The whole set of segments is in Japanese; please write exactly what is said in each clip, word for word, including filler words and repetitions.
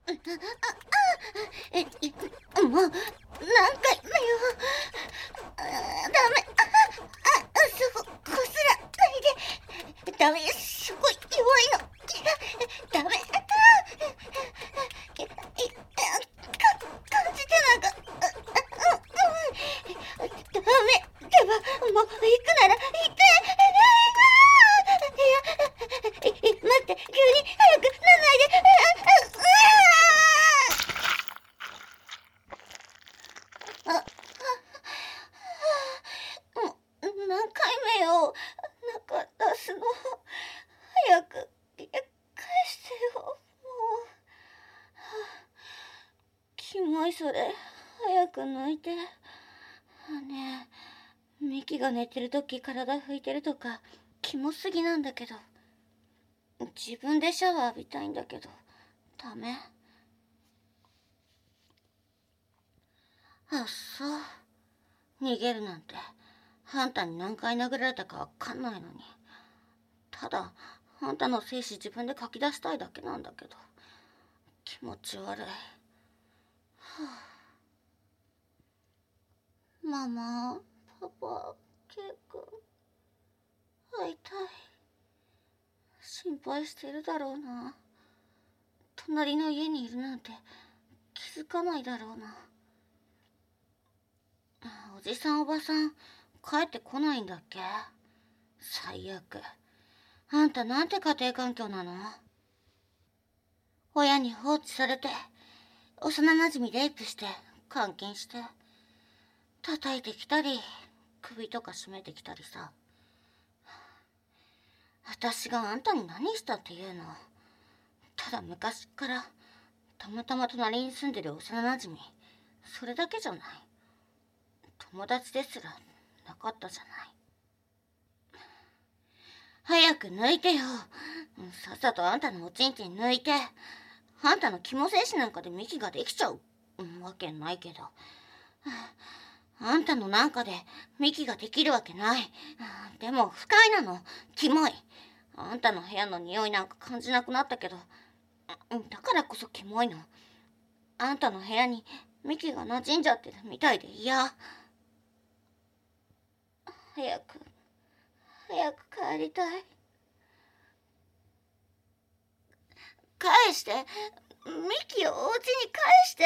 え、もう何回目よ。ダメ。ああ、そここすらないで。ダメ、すごい弱いの。ダメ。感じてなんかダメ。ではもう行くなら行って。いや、待って、急に早くなんないで。あ、もう何回目よ。中出すの。早く返してよ。もうキモいそれ。早く抜いて。ねえ、ミキが寝てるとき体拭いてるとかキモすぎなんだけど。自分でシャワー浴びたいんだけどダメ。あっそう、逃げるなんてあんたに何回殴られたかわかんないのに。ただあんたの精子自分で書き出したいだけなんだけど気持ち悪い。はあ、ママ、パパ、ケイ君、会いたい。心配してるだろうな。隣の家にいるなんて気づかないだろうな。おじさんおばさん帰ってこないんだっけ。最悪。あんたなんて家庭環境なの。親に放置されて幼なじみレイプして監禁して叩いてきたり首とか絞めてきたりさ。私があんたに何したっていうの。ただ昔からたまたま隣に住んでる幼なじみ、それだけじゃない。友達ですらなかったじゃない。早く抜いてよ。さっさとあんたのおちんちん抜いて。あんたの肝精子なんかでミキができちゃうわけないけど。あんたのなんかでミキができるわけない。でも不快なの。キモい。あんたの部屋の匂いなんか感じなくなったけど、だからこそキモいの。あんたの部屋にミキが馴染んじゃってるみたいで嫌。早く早く帰りたい。返して。ミキをお家に返して。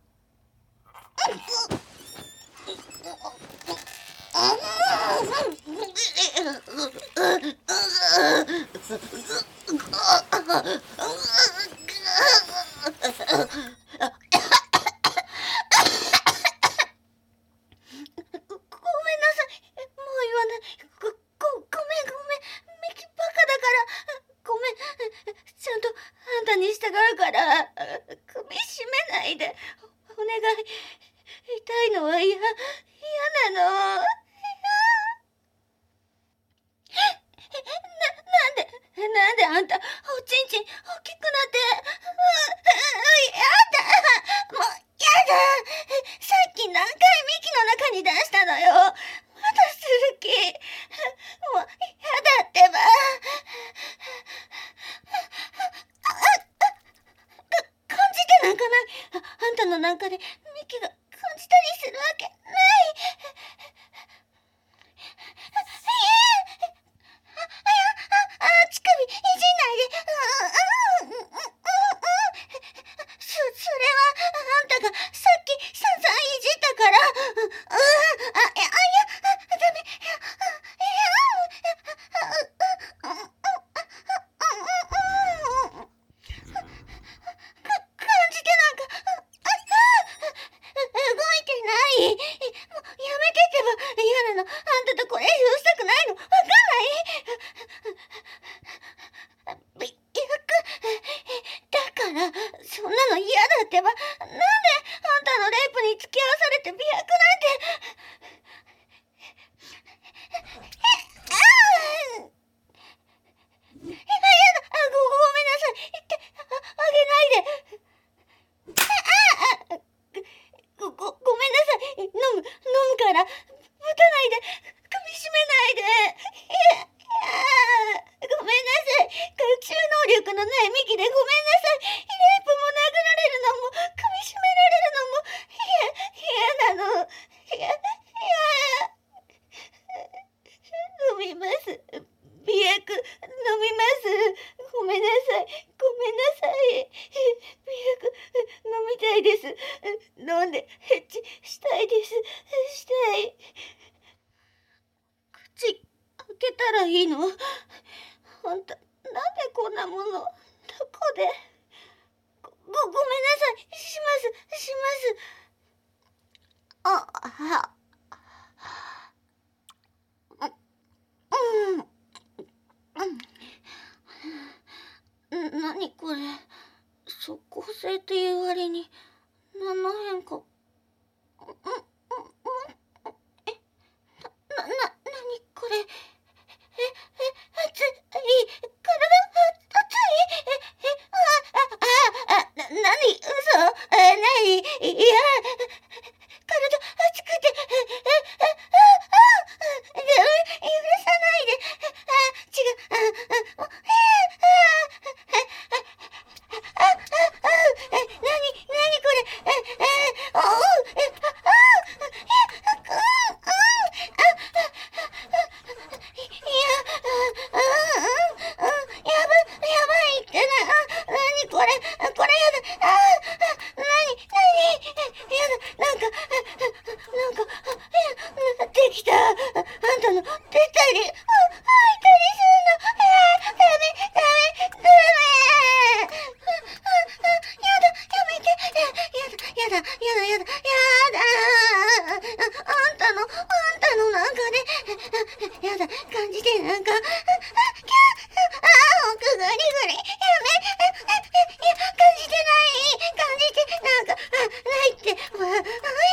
なんかでミキが感じたりするわけない。あ、乳首いじんないで。そ、それはあんたがさっきさんざんいじったから。あ、あ、いや、ダメ。そんなの嫌だってば。なんであんたのレイプに付き合わされて美白なんて。あ、やだ。ご、ごめんなさい。言ってあげないで。ご、ご、ごめんなさい。飲む、飲むから。ぶたないで。首絞めないで。ごめんなさい。学習能力のないミキでごめんなさい。レイプも殴らさい。早く飲みたいです。飲んでヘッチしたいです。したい。口開けたらいいの？あんた、なんでこんなもの、どこで？ご、ご、ごめんなさい。します、します。あ、あ、うん、うん。なにこれ？即効性っていう割に、何の変化？ん、ん、ん、え、な、な、なにこれ？え、え、熱い、体、熱い、え、え、あ、あ、あ、な、なに、嘘？え、なに、いや、体熱くて、え、え、え、あ、あ、でも、許さないで、あ、違う、あ、あ、あ、あ、あ、あ、え、なに、なにこれ、え、え、おう、え、あ、あ、え、あ、あ、いや、あ、あ、やば、やばいってな、なにこれ、これやだ、あ、なに、なに、やだ、なんか、なんか、できた、あんたの、出たり、あ、吐いたりするの、あ、ダメ、ダメ、ダメ、やだ、やめて、やだ、やだ、やだ、やだ、やだ、あんたの、あんたのなんかで、やだ、感じて、なんか、あ、キャー、あ、奥がりぐり、やめ、いや、感じてない、感じて、なんか、あ、ないって、わ、あ、いや、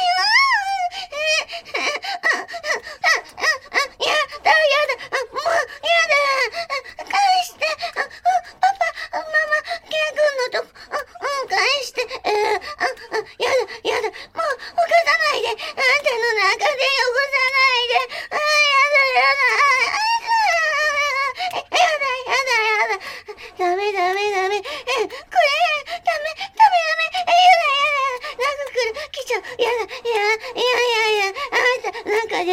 あ、あ、あ、あ、やだ、やだ、もう、やだ、返して、あ、パパ、ママ、ケイ君のとこ、うん、返して、えー、あ、あ、やだ、やだ、もう、起こさないで、あんたの中で起こさないで、あ、やだ、やだ、やだ、やだ、やだ、ダメ、ダメ、ダメ、え、これ、ダメ、ダメ、ダメ、え、やだ、やだ、なんか来る、来ちゃう、やだ、いや、いや、いや、いや、あんた、なんかで、あんたなんかで来るの、や、いや、いや、い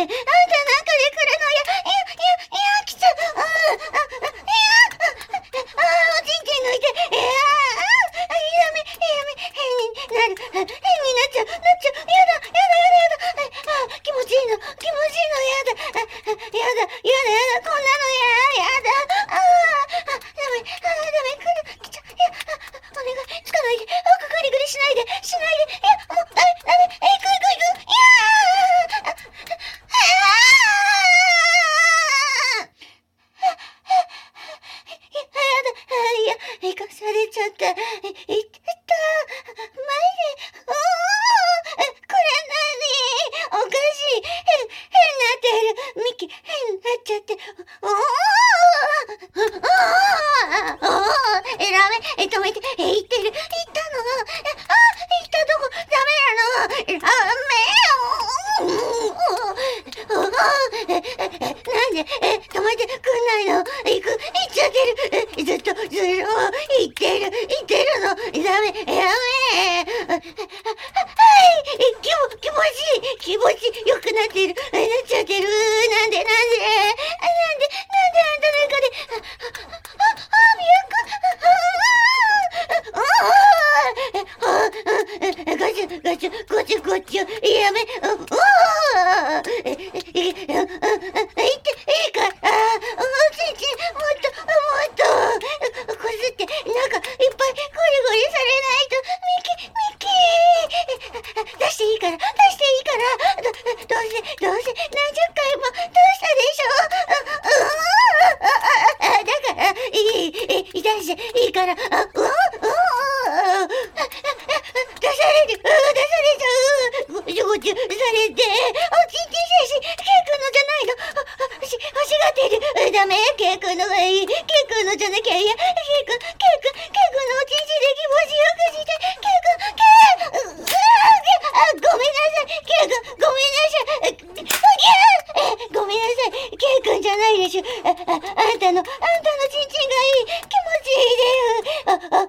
や、来ちゃう、あ、あ、あ、いや、あ、あ、おちんちん抜いて、いや、あ、やめ、やめ、変になる、変になっちゃう、なっちゃう、やだ、やだ、やだ、やだ、あ、気持ちいいの、気持ちいいの、やだ、あ、やだ、やだ、やだ、こんなのや、やだ、あ、あ、ダメ、あ、ダメ、来る、来ちゃう、いや、あ、お願い、つかないで、あ、グリグリしないで、しないで、いや、もう、ダメ、ダメ、え、行く、行く、行く、いやー、あ、あ、やだ、いや、生かされちゃった。い、いった、前で、おー、これ何？おかしい。変、変なってる。ミキ、変になっちゃって。おー、おー、おー、え、ダメ、え、止めて、え、言ってる、言ったの。え、あ、言ったとこ、ダメなの。ダメよ。おー、おー、え、え、なんで、え、止めてくんないの？行く、行っちゃってる。え、ずっと、ずっと、言ってる、言ってるの。ダメ、ダメ。はい、気も、気持ちいい、気持ちよくなってる。なっちゃってる。なんで、なんで、なんで、なんであんたなんかで、あ、あ、あ、みやく、あ、あ、ガチャ、ガチャ、ガチャ、ガチャ、やめ、あ、あ、え、え、え、え、いって、いいか、あ、おちんちん、もっと、もっと、こすって、なんか、いっぱい、ゴリゴリされないと、ミキ、ミキー、出していいから、出していいから、ど、どうせ、どうせ、何十回も、どうしたでしょ、あ、あ、あ、だから、いい、いい、出して、いいから、あ、うわ、うわ、出される、出されちゃう、ごちゅごちゅされて、おちんちん精子、ケイ君のじゃないの、欲し、欲しがってる、ダメ、ケイ君のがいい、ケイ君のじゃなきゃいいや、ケイ君、ケイ君、ケイ君のおちんちんで気持ちよくして、ケイ君、ケイ、う、う、あ、ごめんなさい、ケイ君、ごめんなさい、う、ぎゃー、ごめんなさい、ケイ君じゃないでしょ、あ、あ、あんたの、あんたのちんちんがいい、気持ちいいで、あ、あ、あ、ダメ、あ、あ、ダ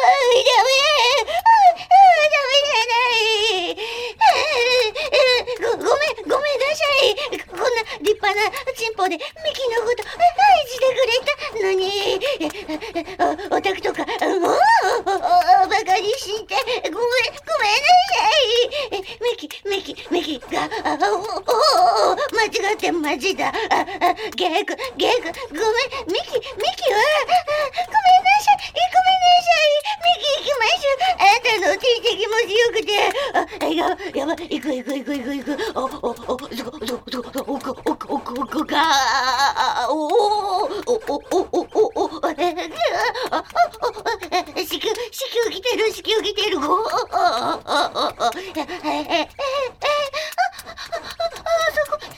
メじゃない、ご、ごめん、ごめんなさい。こんな立派なチンポでミキのこと愛してくれたのに、お、オタクとか、もうしてごめんごめんなさい。ミキミキミキがあおおお間違ってマジだ。ああゲークゲークごめんミキミキはあごめんなさいごめんなさいミキ行きましょう。あんたのおちんちん気持ちよくてあやばやば行く行く行く行く行くおおおそこそこそこおこおこおこおこがおおおおおおおおえああ子宮子宮来てる子宮来てるごおおおおええええそこ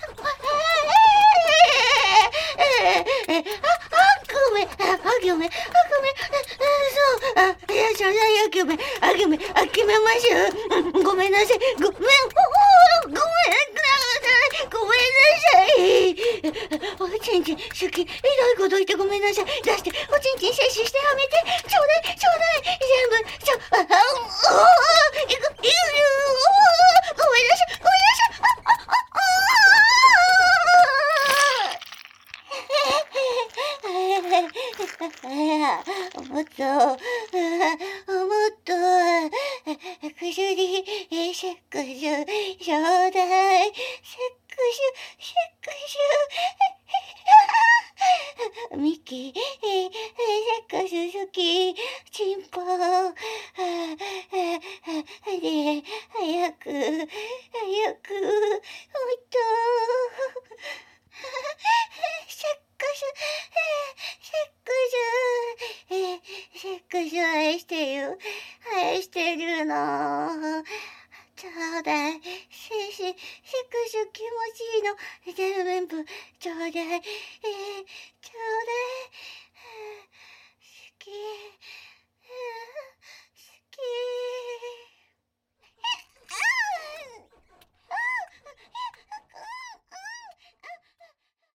ええあごめんあごめんあごめんそうあいやそれはごめんあごめんあ決めましょうごめんなさいごめんおおごめんなさいごめんなさいおちんちん好きひどいこと言ってごめんなさい出しておちんちん摂取してはめてちょうだいちょうだい全部ちょああおおいくいくごめんなさいごめんなさいあああもっともっと薬セックスちょうだいセックスセックスミキセックス好きチンポで早く早くもっとセックスセックスセックス愛してる愛してるのちょうだいセセセックス気持ちいいの全部ちょうだいえー、ちょうだい